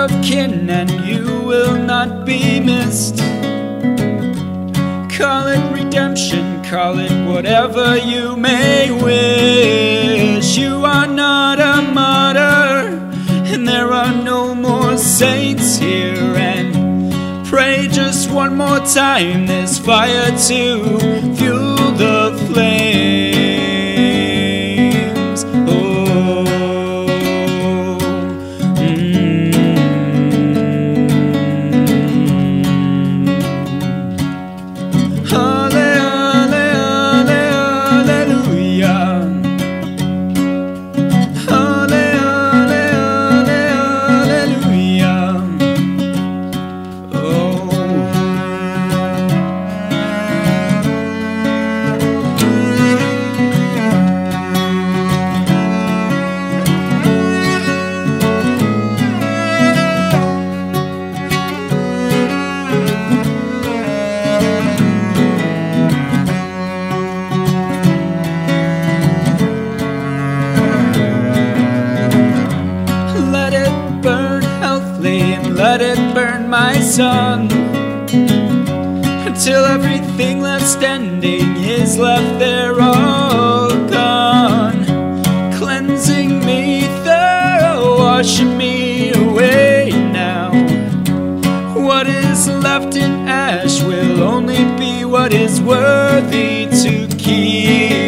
of kin, and you will not be missed. Call it redemption, call it whatever you may wish. You are not a martyr, and there are no more saints here. And pray just one more time, there's fire to fuel the flames. Oh, let it burn, my son, until everything left standing is left there all gone. Cleansing me thorough, washing me away now. What is left in ash will only be what is worthy to keep.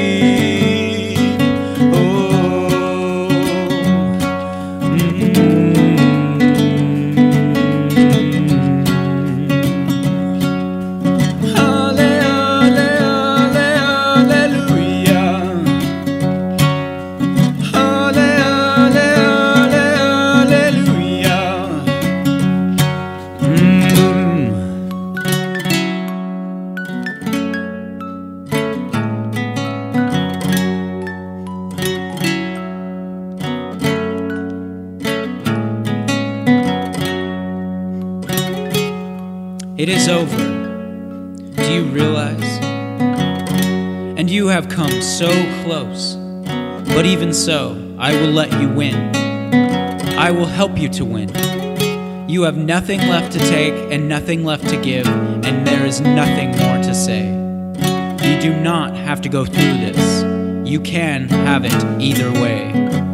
It is over. Do you realize? And you have come so close. But even so, I will let you win. I will help you to win. You have nothing left to take and nothing left to give, and there is nothing more to say. You do not have to go through this. You can have it either way.